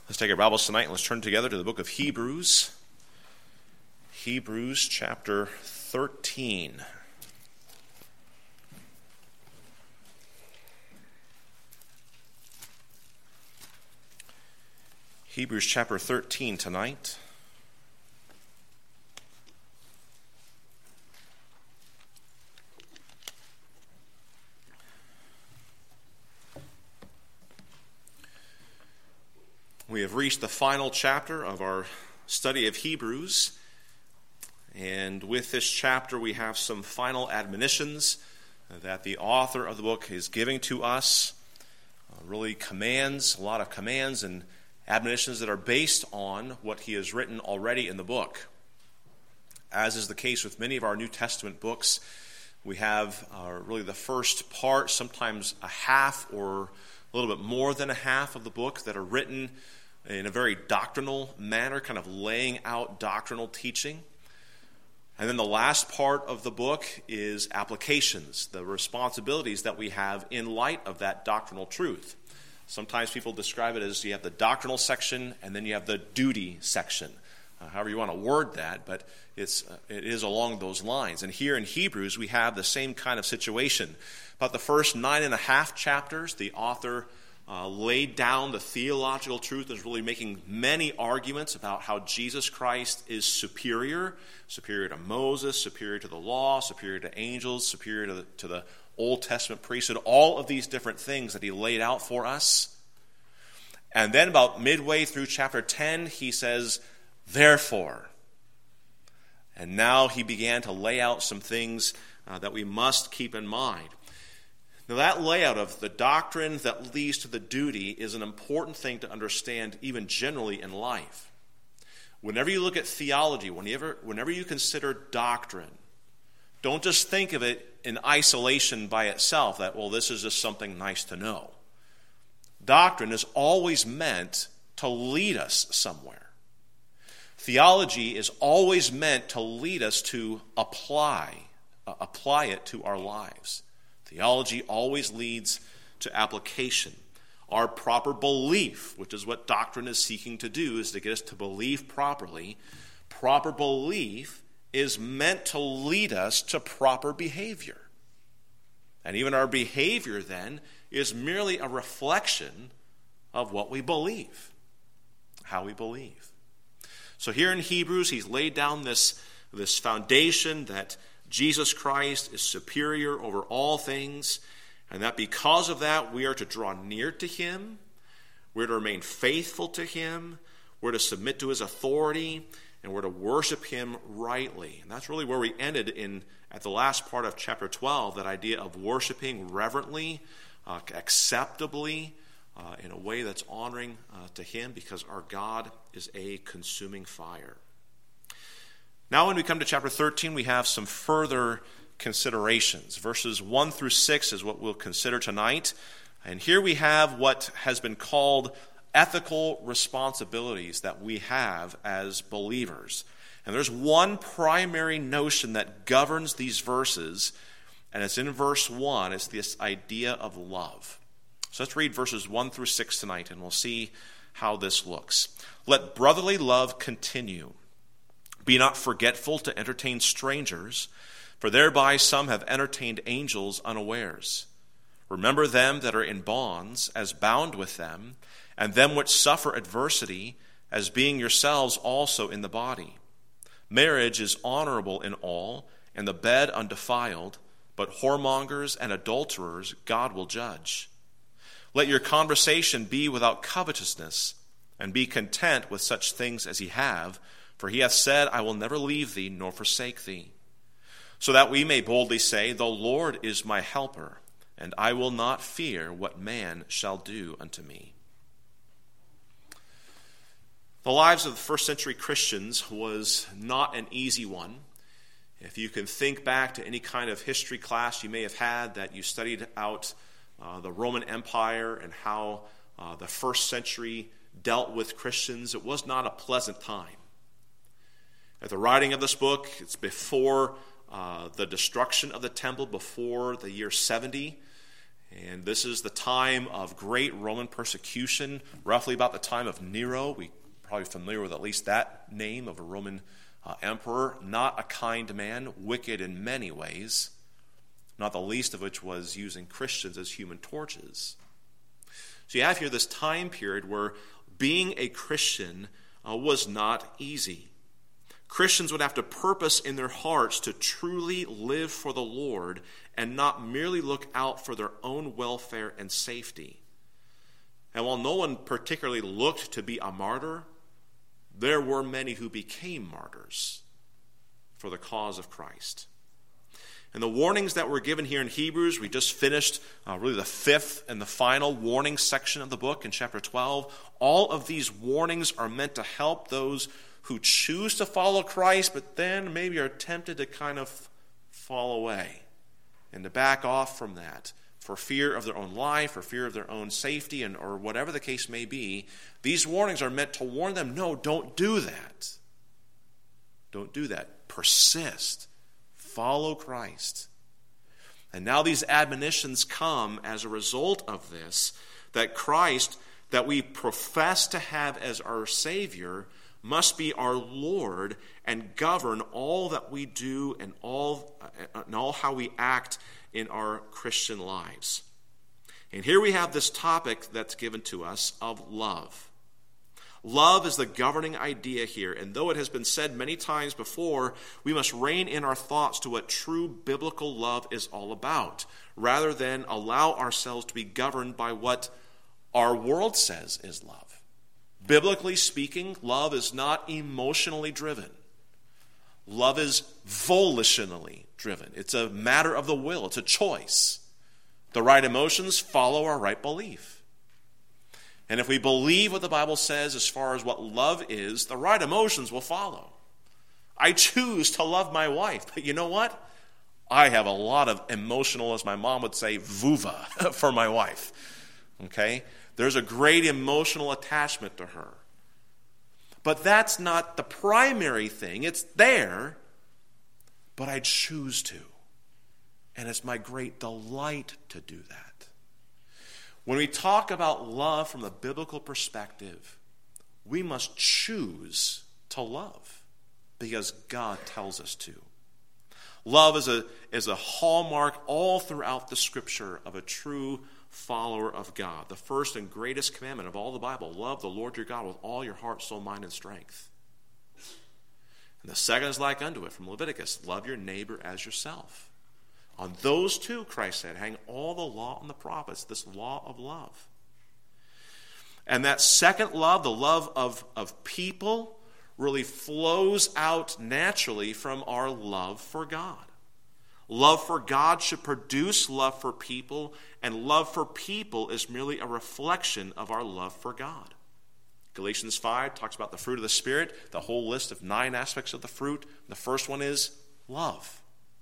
Let's take our Bibles tonight and let's turn together to the book of Hebrews. Hebrews chapter 13. Hebrews chapter 13 tonight. We have reached the final chapter of our study of Hebrews, and with this chapter we have some final admonitions that the author of the book is giving to us. Really commands, a lot of commands and admonitions that are based on what he has written already in the book. As is the case with many of our New Testament books, we have really the first part, sometimes a half or a little bit more than a half of the book that are written in a very doctrinal manner, kind of laying out doctrinal teaching. And then the last part of the book is applications, the responsibilities that we have in light of that doctrinal truth. Sometimes people describe it as you have the doctrinal section and then you have the duty section. However you want to word that, but it is along those lines. And here in Hebrews, we have the same kind of situation. About the first 9.5 chapters, the author laid down the theological truth and is really making many arguments about how Jesus Christ is superior to Moses, superior to the law, superior to angels, superior to the Old Testament priesthood, all of these different things that he laid out for us. And then about midway through chapter 10, he says, therefore. And now he began to lay out some things that we must keep in mind. Now that layout of the doctrine that leads to the duty is an important thing to understand even generally in life. Whenever you look at theology, whenever you consider doctrine, don't just think of it in isolation by itself, that, well, this is just something nice to know. Doctrine is always meant to lead us somewhere. Theology is always meant to lead us to apply it to our lives. Theology always leads to application. Our proper belief, which is what doctrine is seeking to do, is to get us to believe properly. Proper belief is meant to lead us to proper behavior. And even our behavior then is merely a reflection of what we believe, how we believe. So here in Hebrews, he's laid down this foundation that Jesus Christ is superior over all things, and that because of that, we are to draw near to him, we're to remain faithful to him, we're to submit to his authority, and we're to worship him rightly. And that's really where we ended at the last part of chapter 12, that idea of worshiping reverently, acceptably, in a way that's honoring to him, because our God is a consuming fire. Now when we come to chapter 13, we have some further considerations. Verses 1 through 6 is what we'll consider tonight. And here we have what has been called ethical responsibilities that we have as believers. And there's one primary notion that governs these verses, and it's in verse 1. It's this idea of love. So let's read verses 1 through 6 tonight, and we'll see how this looks. Let brotherly love continue. Be not forgetful to entertain strangers, for thereby some have entertained angels unawares. Remember them that are in bonds, as bound with them, and them which suffer adversity, as being yourselves also in the body. Marriage is honorable in all, and the bed undefiled, but whoremongers and adulterers God will judge. Let your conversation be without covetousness, and be content with such things as ye have, for he hath said, I will never leave thee nor forsake thee. So that we may boldly say, the Lord is my helper, and I will not fear what man shall do unto me. The lives of the first century Christians was not an easy one. If you can think back to any kind of history class you may have had that you studied out the Roman Empire and how the first century dealt with Christians, it was not a pleasant time. At the writing of this book, it's before the destruction of the temple, before the year 70. And this is the time of great Roman persecution, roughly about the time of Nero. We're probably familiar with at least that name of a Roman emperor. Not a kind man, wicked in many ways, not the least of which was using Christians as human torches. So you have here this time period where being a Christian was not easy. Christians would have to purpose in their hearts to truly live for the Lord and not merely look out for their own welfare and safety. And while no one particularly looked to be a martyr, there were many who became martyrs for the cause of Christ. And the warnings that were given here in Hebrews, we just finished really the fifth and the final warning section of the book in chapter 12. All of these warnings are meant to help those who choose to follow Christ, but then maybe are tempted to kind of fall away and to back off from that for fear of their own life, for fear of their own safety, or whatever the case may be. These warnings are meant to warn them, no, don't do that. Don't do that. Persist. Follow Christ. And now these admonitions come as a result of this, that Christ, that we profess to have as our Savior, must be our Lord and govern all that we do and all how we act in our Christian lives. And here we have this topic that's given to us of love. Love is the governing idea here, and though it has been said many times before, we must rein in our thoughts to what true biblical love is all about, rather than allow ourselves to be governed by what our world says is love. Biblically speaking, love is not emotionally driven. Love is volitionally driven. It's a matter of the will. It's a choice. The right emotions follow our right belief. And if we believe what the Bible says as far as what love is, the right emotions will follow. I choose to love my wife, but you know what? I have a lot of emotional, as my mom would say, vuva for my wife. Okay? There's a great emotional attachment to her. But that's not the primary thing. It's there, but I choose to. And it's my great delight to do that. When we talk about love from the biblical perspective, we must choose to love because God tells us to. Love is a hallmark all throughout the Scripture of a true follower of God. The first and greatest commandment of all the Bible, love the Lord your God with all your heart, soul, mind, and strength. And the second is like unto it from Leviticus, love your neighbor as yourself. On those two, Christ said, hang all the law and the prophets, this law of love. And that second love, the love of people, really flows out naturally from our love for God. Love for God should produce love for people, and love for people is merely a reflection of our love for God. Galatians 5 talks about the fruit of the Spirit, the whole list of 9 aspects of the fruit. The first one is love.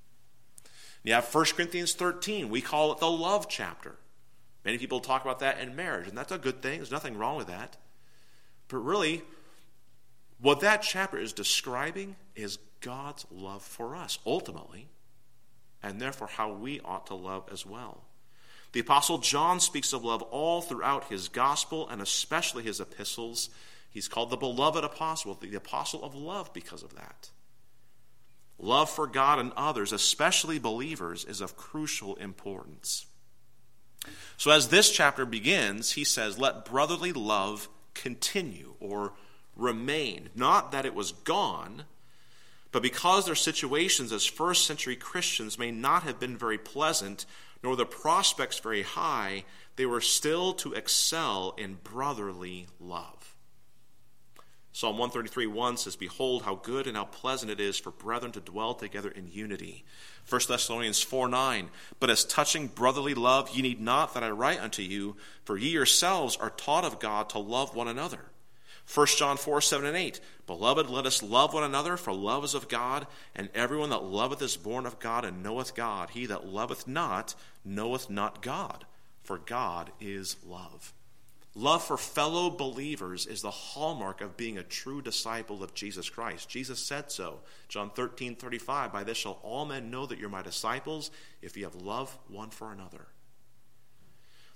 You have 1 Corinthians 13. We call it the love chapter. Many people talk about that in marriage, and that's a good thing. There's nothing wrong with that. But really, what that chapter is describing is God's love for us, ultimately, and therefore how we ought to love as well. The Apostle John speaks of love all throughout his gospel and especially his epistles. He's called the beloved apostle, the apostle of love because of that. Love for God and others, especially believers, is of crucial importance. So as this chapter begins, he says, let brotherly love continue or remain. Not that it was gone, but because their situations as first century Christians may not have been very pleasant, nor the prospects very high, they were still to excel in brotherly love. Psalm 133:1 says, behold how good and how pleasant it is for brethren to dwell together in unity. 1 Thessalonians 4:9, but as touching brotherly love, ye need not that I write unto you, for ye yourselves are taught of God to love one another. 1 John 4:7 and 8, beloved, let us love one another, for love is of God, and everyone that loveth is born of God and knoweth God. He that loveth not knoweth not God, for God is love. Love for fellow believers is the hallmark of being a true disciple of Jesus Christ. Jesus said so. John 13:35, by this shall all men know that you're my disciples, if you have love one for another.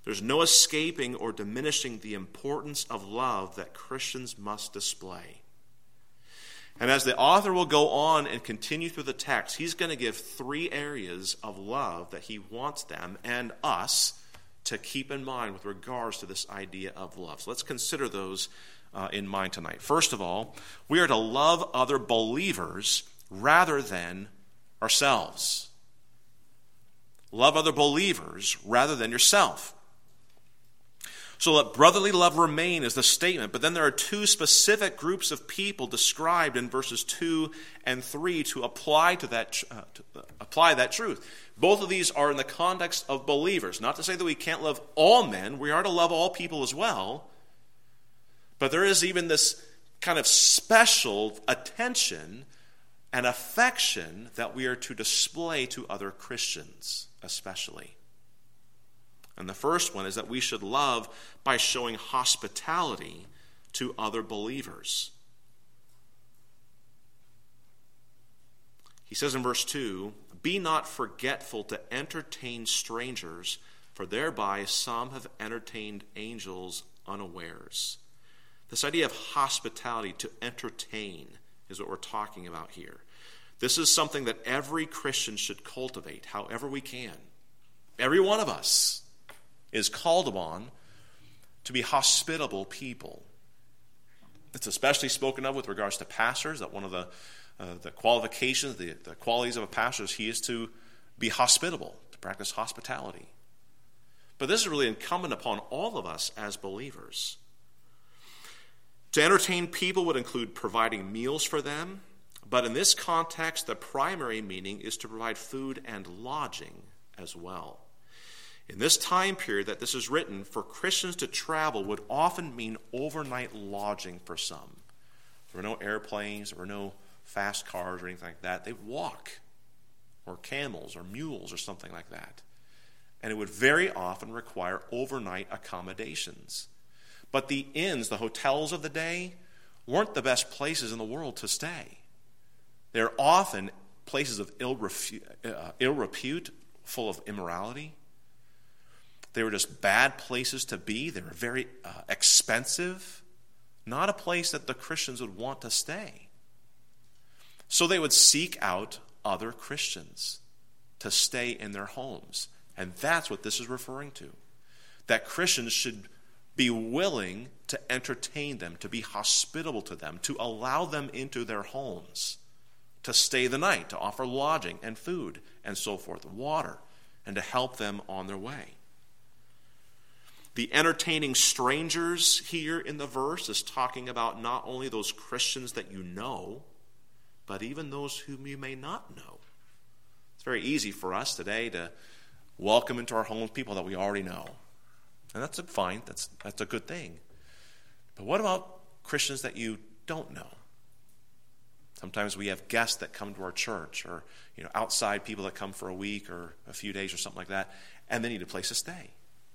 There's no escaping or diminishing the importance of love that Christians must display. And as the author will go on and continue through the text, he's going to give 3 areas of love that he wants them and us to keep in mind with regards to this idea of love. So let's consider those in mind tonight. First of all, we are to love other believers rather than ourselves. Love other believers rather than yourself. So let brotherly love remain is the statement, but then there are 2 specific groups of people described in verses 2 and 3 to apply that truth. Both of these are in the context of believers. Not to say that we can't love all men. We are to love all people as well. But there is even this kind of special attention and affection that we are to display to other Christians, especially. And the first one is that we should love by showing hospitality to other believers. He says in verse 2, "Be not forgetful to entertain strangers, for thereby some have entertained angels unawares." This idea of hospitality, to entertain, is what we're talking about here. This is something that every Christian should cultivate however we can. Every one of us is called upon to be hospitable people. It's especially spoken of with regards to pastors, that one of the qualifications, the qualities of a pastor is he is to be hospitable, to practice hospitality. But this is really incumbent upon all of us as believers. To entertain people would include providing meals for them, but in this context, the primary meaning is to provide food and lodging as well. In this time period that this is written, for Christians to travel would often mean overnight lodging for some. There were no airplanes, there were no fast cars or anything like that. They would walk, or camels, or mules, or something like that. And it would very often require overnight accommodations. But the inns, the hotels of the day, weren't the best places in the world to stay. They're often places of ill repute, full of immorality. They were just bad places to be. They were very expensive. Not a place that the Christians would want to stay. So they would seek out other Christians to stay in their homes. And that's what this is referring to. That Christians should be willing to entertain them, to be hospitable to them, to allow them into their homes, to stay the night, to offer lodging and food and so forth, water, and to help them on their way. The entertaining strangers here in the verse is talking about not only those Christians that you know, but even those whom you may not know. It's very easy for us today to welcome into our homes people that we already know. And that's fine. That's a good thing. But what about Christians that you don't know? Sometimes we have guests that come to our church, or outside people that come for a week or a few days or something like that, and they need a place to stay.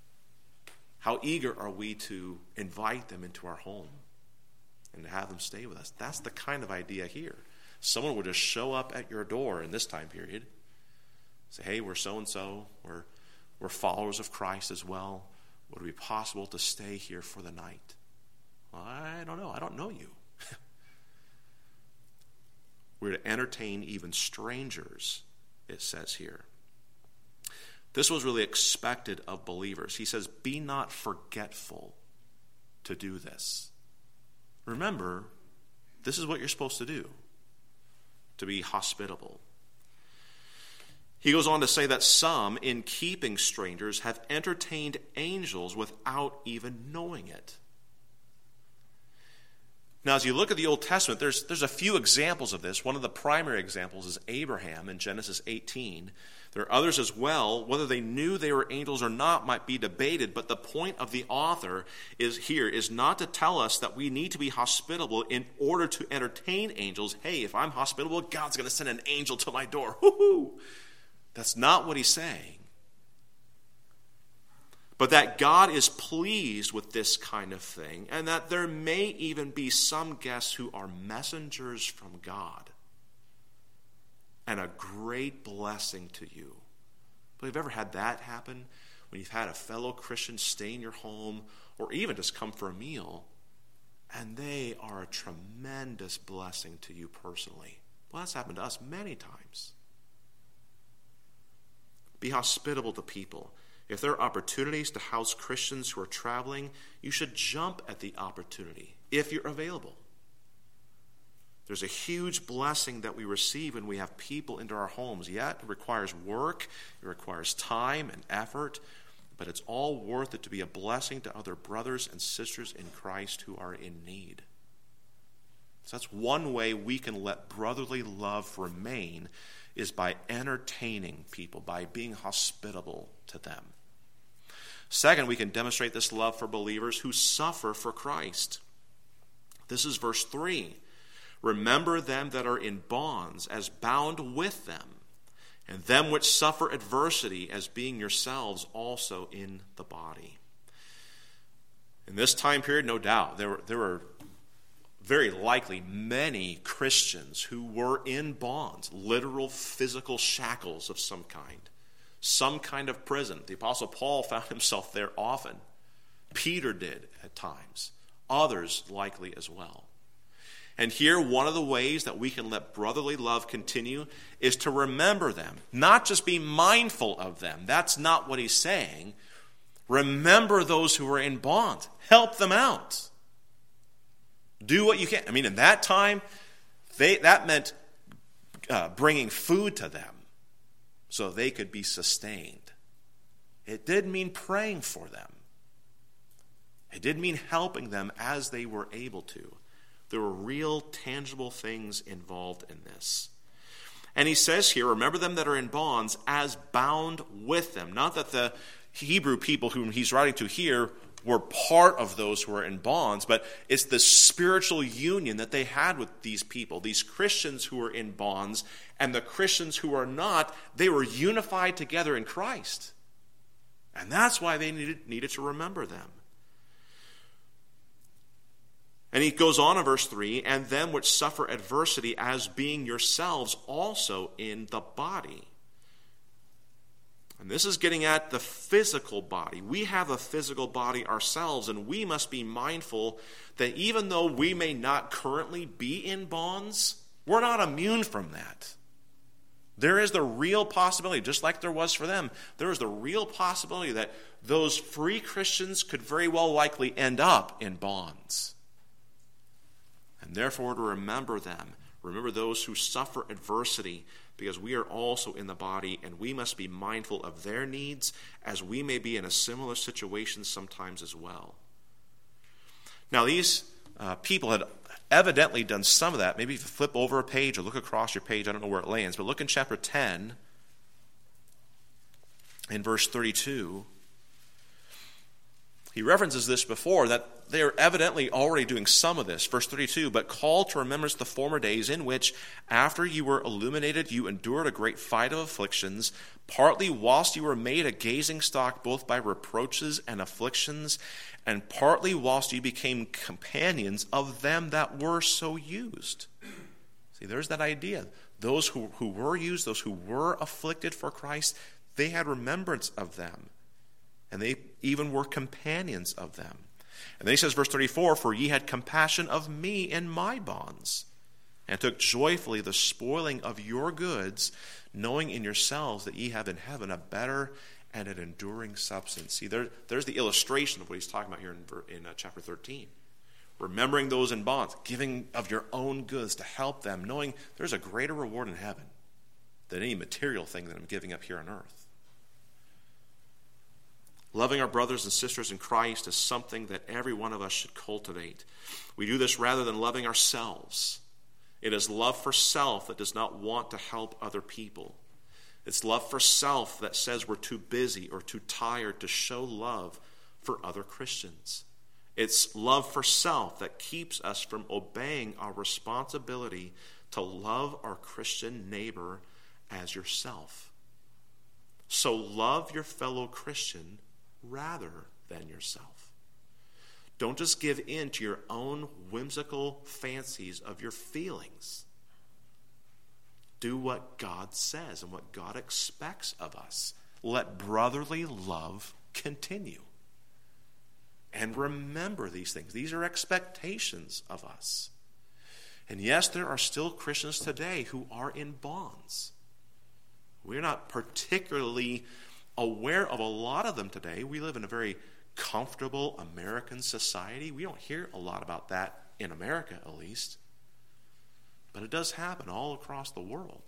How eager are we to invite them into our home and to have them stay with us? That's the kind of idea here. Someone would just show up at your door in this time period, say, "Hey, we're so-and-so, we're followers of Christ as well. Would it be possible to stay here for the night?" Well, I don't know. I don't know you. We're to entertain even strangers, it says here. This was really expected of believers. He says, "Be not forgetful to do this." Remember, this is what you're supposed to do, to be hospitable. He goes on to say that some, in keeping strangers, have entertained angels without even knowing it. Now, as you look at the Old Testament, there's a few examples of this. One of the primary examples is Abraham in Genesis 18. There are others as well. Whether they knew they were angels or not might be debated, but the point of the author is not to tell us that we need to be hospitable in order to entertain angels. Hey, if I'm hospitable, God's going to send an angel to my door. Woo-hoo! That's not what he's saying. But that God is pleased with this kind of thing, and that there may even be some guests who are messengers from God and a great blessing to you. But have you ever had that happen? when you've had a fellow Christian stay in your home or even just come for a meal, and they are a tremendous blessing to you personally. Well, that's happened to us many times. Be hospitable to people. If there are opportunities to house Christians who are traveling, you should jump at the opportunity if you're available. There's a huge blessing that we receive when we have people into our homes. Yet it requires work, it requires time and effort, but it's all worth it to be a blessing to other brothers and sisters in Christ who are in need. So that's one way we can let brotherly love remain, is by entertaining people, by being hospitable to them. Second, we can demonstrate this love for believers who suffer for Christ. This is verse 3. Remember them that are in bonds as bound with them, and them which suffer adversity as being yourselves also in the body. In this time period, no doubt, there were very likely many Christians who were in bonds, literal physical shackles of some kind of prison. The Apostle Paul found himself there often. Peter did at times. Others likely as well. And here, one of the ways that we can let brotherly love continue is to remember them, not just be mindful of them. That's not what he's saying. Remember those who are in bonds. Help them out. Do what you can. I mean, in that time, that meant bringing food to them so they could be sustained. It did mean praying for them. It did mean helping them as they were able to. There were real, tangible things involved in this. And he says here, remember them that are in bonds as bound with them. Not that the Hebrew people whom he's writing to here were part of those who are in bonds, but it's the spiritual union that they had with these people, these Christians who are in bonds, and the Christians who are not. They were unified together in Christ. And that's why they needed to remember them. And he goes on in verse 3, and them which suffer adversity as being yourselves also in the body. And this is getting at the physical body. We have a physical body ourselves, and we must be mindful that even though we may not currently be in bonds, we're not immune from that. There is the real possibility, just like there was for them, there is the real possibility that those free Christians could very well likely end up in bonds. And therefore, to remember them, remember those who suffer adversity, because we are also in the body, and we must be mindful of their needs, as we may be in a similar situation sometimes as well. Now, these people had evidently done some of that. Maybe if you flip over a page or look across your page, I don't know where it lands, but look in chapter 10, in verse 32. He references this before, that they are evidently already doing some of this. Verse 32, but call to remembrance the former days in which, after you were illuminated, you endured a great fight of afflictions, partly whilst you were made a gazing stock both by reproaches and afflictions, and partly whilst you became companions of them that were so used. See, there's that idea. Those who were used, those who were afflicted for Christ, they had remembrance of them. And they even were companions of them. And then he says, verse 34, for ye had compassion of me in my bonds, and took joyfully the spoiling of your goods, knowing in yourselves that ye have in heaven a better and an enduring substance. See, there's the illustration of what he's talking about here in chapter 13. Remembering those in bonds, giving of your own goods to help them, knowing there's a greater reward in heaven than any material thing that I'm giving up here on earth. Loving our brothers and sisters in Christ is something that every one of us should cultivate. We do this rather than loving ourselves. It is love for self that does not want to help other people. It's love for self that says we're too busy or too tired to show love for other Christians. It's love for self that keeps us from obeying our responsibility to love our Christian neighbor as yourself. So love your fellow Christian rather than yourself. Don't just give in to your own whimsical fancies of your feelings. Do what God says and what God expects of us. Let brotherly love continue. And remember these things. These are expectations of us. And yes, there are still Christians today who are in bonds. We're not particularly aware of a lot of them today. We live in a very comfortable American society. We don't hear a lot about that in America, at least. But it does happen all across the world.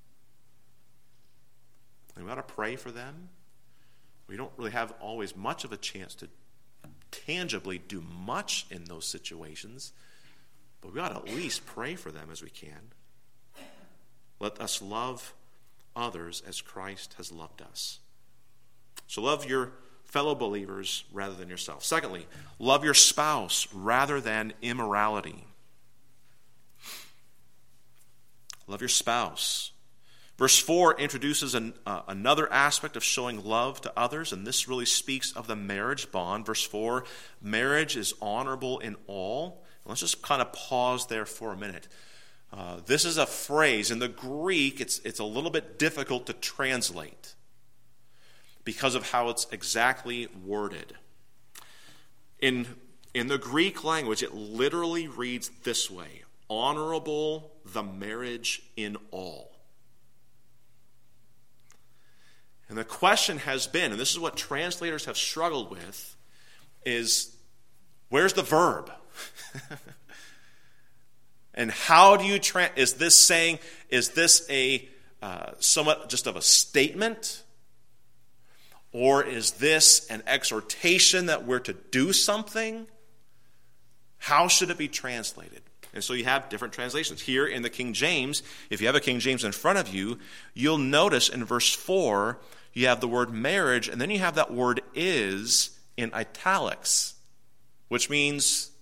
And we ought to pray for them. We don't really have always much of a chance to tangibly do much in those situations, but we ought to at least pray for them as we can. Let us love others as Christ has loved us. So love your fellow believers rather than yourself. Secondly, love your spouse rather than immorality. Love your spouse. Verse 4 introduces another aspect of showing love to others, and this really speaks of the marriage bond. Verse 4, marriage is honorable in all. Let's just kind of pause there for a minute. This is a phrase. In the Greek, it's a little bit difficult to translate because of how it's exactly worded. In the Greek language, it literally reads this way: honorable the marriage in all. And the question has been, and this is what translators have struggled with, is where's the verb? And how do you is this a somewhat just of a statement? Or is this an exhortation that we're to do something? How should it be translated? And so you have different translations. Here in the King James, if you have a King James in front of you, you'll notice in verse 4, you have the word marriage, and then you have that word is in italics, which means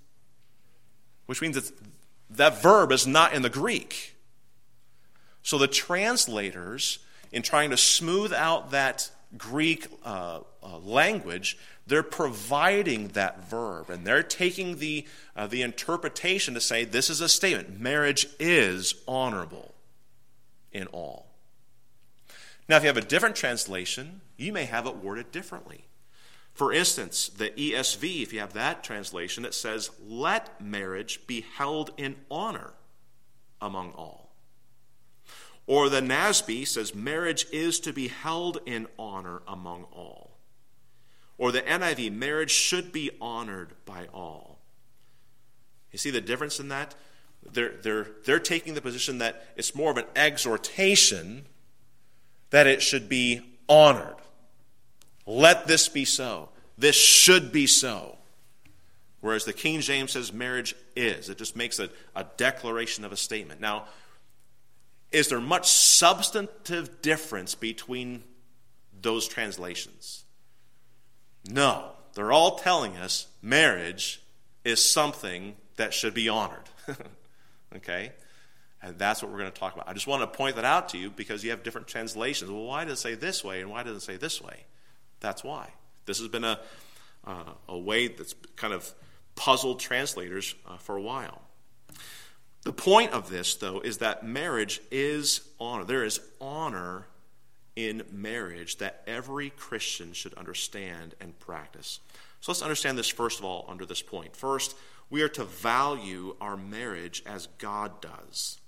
that verb is not in the Greek. So the translators, in trying to smooth out that Greek language, they're providing that verb, and they're taking the interpretation to say this is a statement. Marriage is honorable in all. Now, if you have a different translation, you may have it worded differently. For instance, the ESV, if you have that translation, it says, let marriage be held in honor among all. Or the NASB says, marriage is to be held in honor among all. Or the NIV, marriage should be honored by all. You see the difference in that? They're taking the position that it's more of an exhortation that it should be honored. Let this be so. This should be so. Whereas the King James says marriage is. It just makes a declaration of a statement. Now, is there much substantive difference between those translations? No. They're all telling us marriage is something that should be honored. Okay? And that's what we're going to talk about. I just want to point that out to you because you have different translations. Well, why does it say this way and why does it say this way? That's why. This has been a way that's kind of puzzled translators for a while. The point of this, though, is that marriage is honor. There is honor in marriage that every Christian should understand and practice. So let's understand this first of all under this point. First, we are to value our marriage as God does.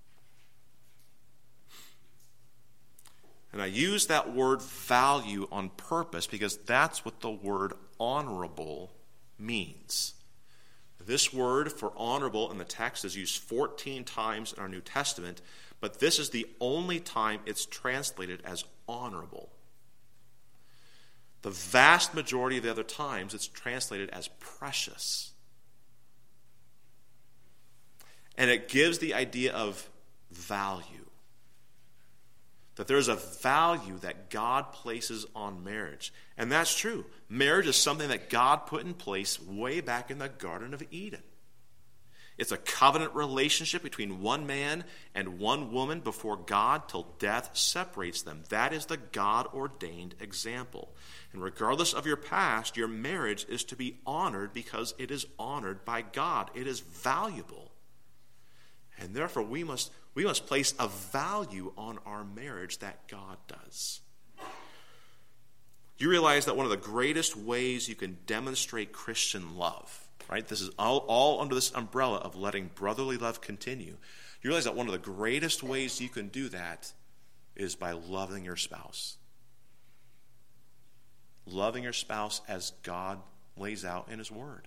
And I use that word value on purpose because that's what the word honorable means. This word for honorable in the text is used 14 times in our New Testament, but this is the only time it's translated as honorable. The vast majority of the other times it's translated as precious. And it gives the idea of value. That there is a value that God places on marriage. And that's true. Marriage is something that God put in place way back in the Garden of Eden. It's a covenant relationship between one man and one woman before God till death separates them. That is the God-ordained example. And regardless of your past, your marriage is to be honored because it is honored by God. It is valuable. And therefore, we must place a value on our marriage that God does. Do you realize that one of the greatest ways you can demonstrate Christian love, right? This is all under this umbrella of letting brotherly love continue. You realize that one of the greatest ways you can do that is by loving your spouse. Loving your spouse as God lays out in his word.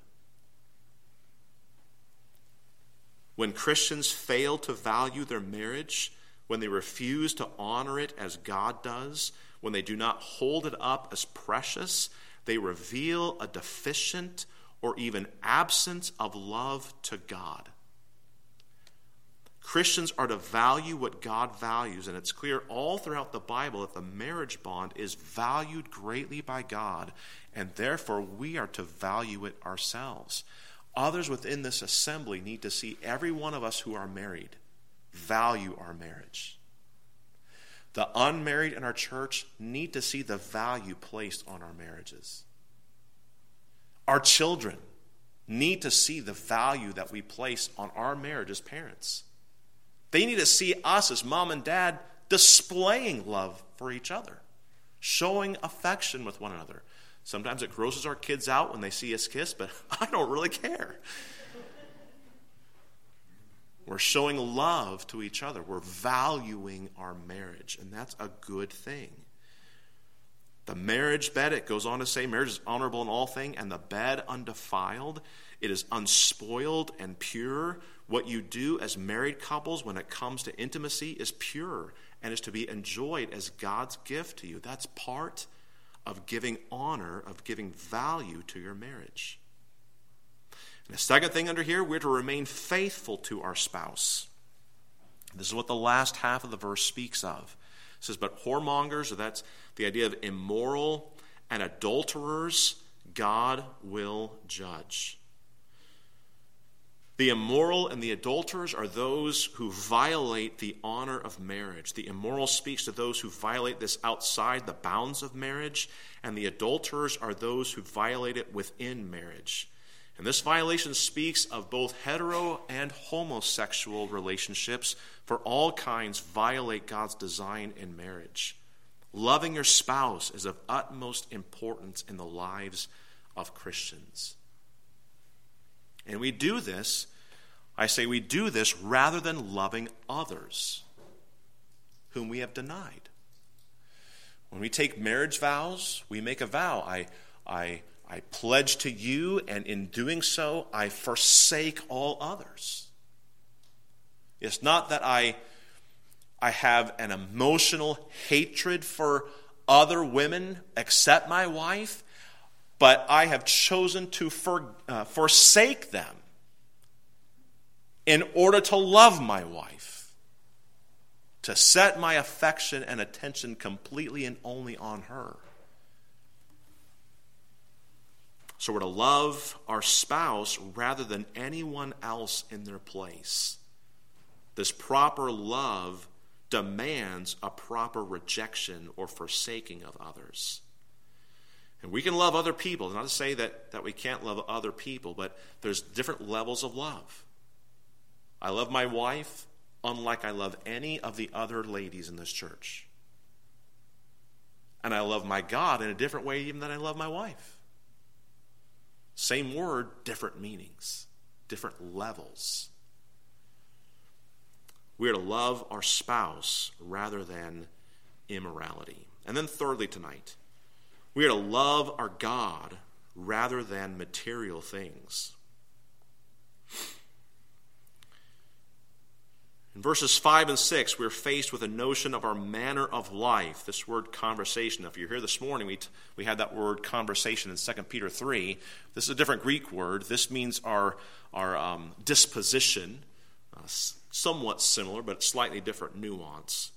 When Christians fail to value their marriage, when they refuse to honor it as God does, when they do not hold it up as precious, they reveal a deficient or even absence of love to God. Christians are to value what God values, and it's clear all throughout the Bible that the marriage bond is valued greatly by God, and therefore we are to value it ourselves. Others within this assembly need to see every one of us who are married value our marriage. The unmarried in our church need to see the value placed on our marriages. Our children need to see the value that we place on our marriage as parents. They need to see us as mom and dad displaying love for each other, showing affection with one another. Sometimes it grosses our kids out when they see us kiss, but I don't really care. We're showing love to each other. We're valuing our marriage, and that's a good thing. The marriage bed, it goes on to say, marriage is honorable in all things, and the bed undefiled. It is unspoiled and pure. What you do as married couples when it comes to intimacy is pure and is to be enjoyed as God's gift to you. That's part of giving honor, of giving value to your marriage. And the second thing under here, we're to remain faithful to our spouse. This is what the last half of the verse speaks of. It says, but whoremongers, or that's the idea of immoral and adulterers, God will judge. The immoral and the adulterers are those who violate the honor of marriage. The immoral speaks to those who violate this outside the bounds of marriage, and the adulterers are those who violate it within marriage. And this violation speaks of both hetero and homosexual relationships, for all kinds violate God's design in marriage. Loving your spouse is of utmost importance in the lives of Christians. And we do this, we do this rather than loving others whom we have denied. When we take marriage vows, we make a vow. I pledge to you, and in doing so, I forsake all others. It's not that I have an emotional hatred for other women except my wife, but I have chosen to forsake them in order to love my wife, to set my affection and attention completely and only on her. So we're to love our spouse rather than anyone else in their place. This proper love demands a proper rejection or forsaking of others. And we can love other people. Not to say that we can't love other people, but there's different levels of love. I love my wife unlike I love any of the other ladies in this church. And I love my God in a different way even than I love my wife. Same word, different meanings, different levels. We are to love our spouse rather than immorality. And then thirdly tonight, we are to love our God rather than material things. In verses 5 and 6, we're faced with a notion of our manner of life, this word conversation. If you're here this morning, we had that word conversation in 2 Peter 3. This is a different Greek word. This means our disposition, somewhat similar, but slightly different nuance.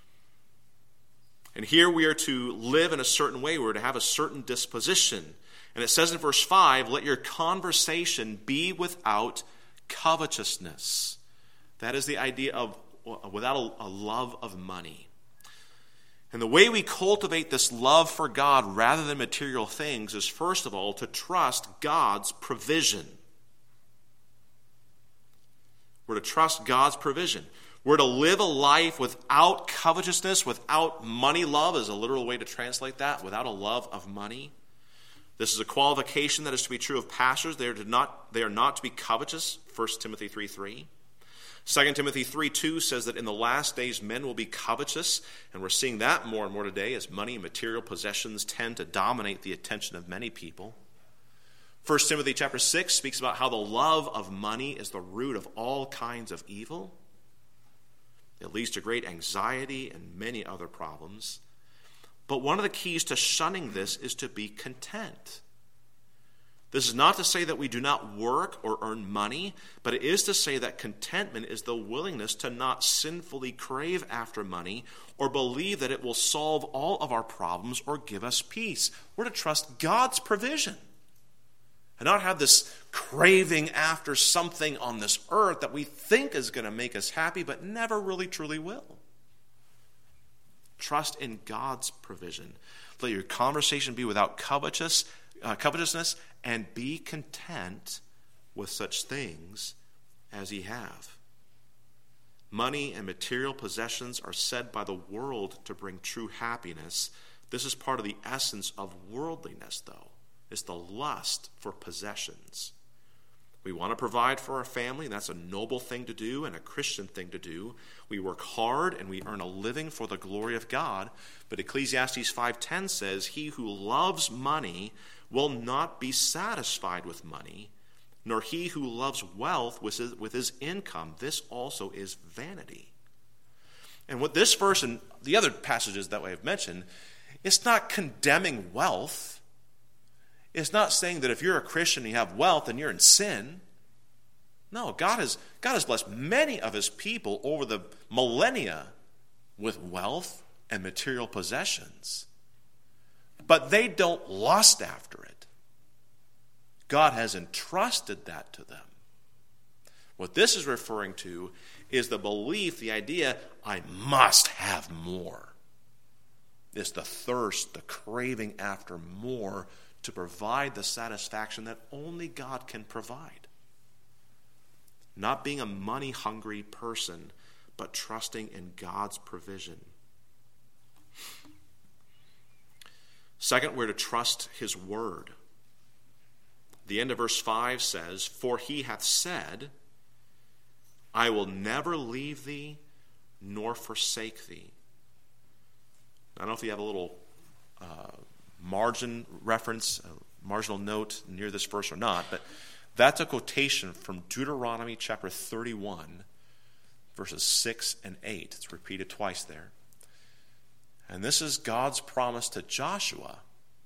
And here we are to live in a certain way. We're to have a certain disposition. And it says in verse 5, let your conversation be without covetousness. That is the idea of without a love of money. And the way we cultivate this love for God rather than material things is, first of all, to trust God's provision. We're to trust God's provision. We're to live a life without covetousness, without money love is a literal way to translate that, without a love of money. This is a qualification that is to be true of pastors. They are not to be covetous, 1 Timothy 3:3. 2 Timothy 3:2 says that in the last days men will be covetous, and we're seeing that more and more today as money and material possessions tend to dominate the attention of many people. 1 Timothy chapter 6 speaks about how the love of money is the root of all kinds of evil. It leads to great anxiety and many other problems. But one of the keys to shunning this is to be content. This is not to say that we do not work or earn money, but it is to say that contentment is the willingness to not sinfully crave after money or believe that it will solve all of our problems or give us peace. We're to trust God's provision and not have this craving after something on this earth that we think is going to make us happy but never really truly will. Trust in God's provision. Let your conversation be without covetousness, and be content with such things as ye have. Money and material possessions are said by the world to bring true happiness. This is part of the essence of worldliness, though. It's the lust for possessions. We want to provide for our family, and that's a noble thing to do and a Christian thing to do. We work hard and we earn a living for the glory of God. But Ecclesiastes 5:10 says, he who loves money will not be satisfied with money, nor he who loves wealth with his income. This also is vanity. And what this verse and the other passages that I have mentioned, it's not condemning wealth. It's not saying that if you're a Christian and you have wealth, then you're in sin. No, God has blessed many of his people over the millennia with wealth and material possessions. But they don't lust after it. God has entrusted that to them. What this is referring to is the belief, the idea, I must have more. It's the thirst, the craving after more to provide the satisfaction that only God can provide. Not being a money-hungry person, but trusting in God's provision. Second, we're to trust his word. The end of verse 5 says, for he hath said, I will never leave thee nor forsake thee. I don't know if you have a little margin reference, a marginal note near this verse or not, but that's a quotation from Deuteronomy chapter 31, verses 6 and 8. It's repeated twice there. And this is God's promise to Joshua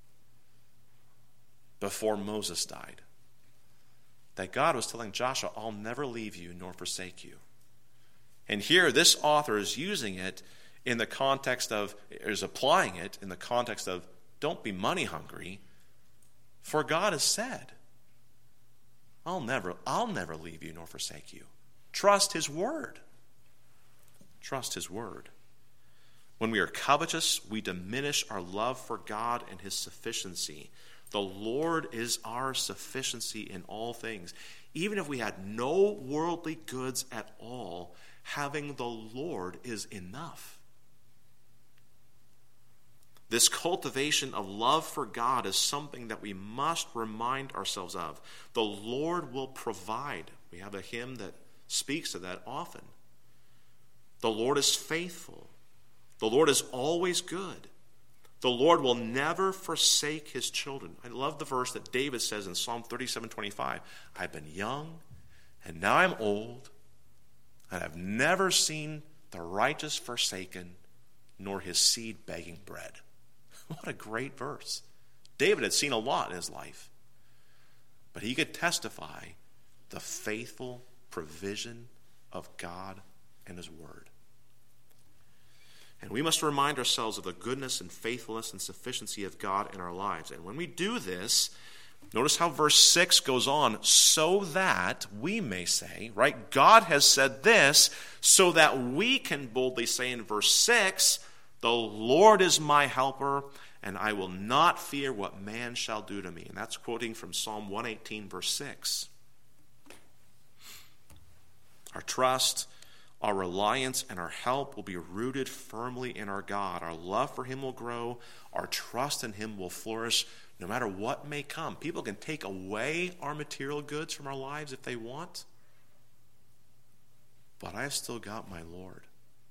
before Moses died. That God was telling Joshua, I'll never leave you nor forsake you. And here this author is using it in the context of, is applying it in the context of, don't be money hungry, for God has said, I'll never leave you nor forsake you. Trust his word. Trust his word. When we are covetous, we diminish our love for God and his sufficiency. The Lord is our sufficiency in all things. Even if we had no worldly goods at all, having the Lord is enough. This cultivation of love for God is something that we must remind ourselves of. The Lord will provide. We have a hymn that speaks to that often. The Lord is faithful. The Lord is always good. The Lord will never forsake his children. I love the verse that David says in Psalm 37:25. I've been young, and now I'm old, and I've never seen the righteous forsaken, nor his seed begging bread. What a great verse. David had seen a lot in his life, but he could testify the faithful provision of God and his word. And we must remind ourselves of the goodness and faithfulness and sufficiency of God in our lives. And when we do this, notice how verse 6 goes on, so that we may say, right? God has said this so that we can boldly say in verse 6, the Lord is my helper, and I will not fear what man shall do to me. And that's quoting from Psalm 118, verse 6. Our trust Our reliance and our help will be rooted firmly in our God. Our love for him will grow. Our trust in him will flourish no matter what may come. People can take away our material goods from our lives if they want, but I've still got my Lord.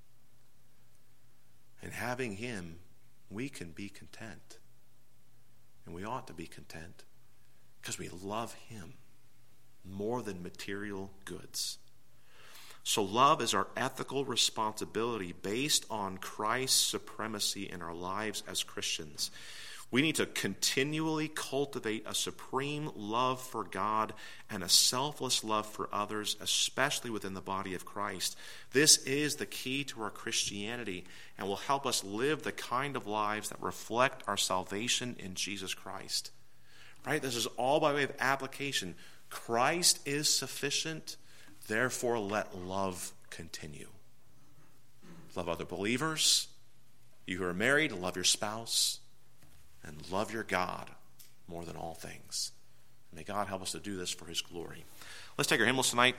And having him, we can be content. And we ought to be content because we love him more than material goods. So love is our ethical responsibility based on Christ's supremacy in our lives as Christians. We need to continually cultivate a supreme love for God and a selfless love for others, especially within the body of Christ. This is the key to our Christianity and will help us live the kind of lives that reflect our salvation in Jesus Christ. Right? This is all by way of application. Christ is sufficient. Therefore, let love continue. Love other believers. You who are married, love your spouse. And love your God more than all things. May God help us to do this for his glory. Let's take our hymnals tonight.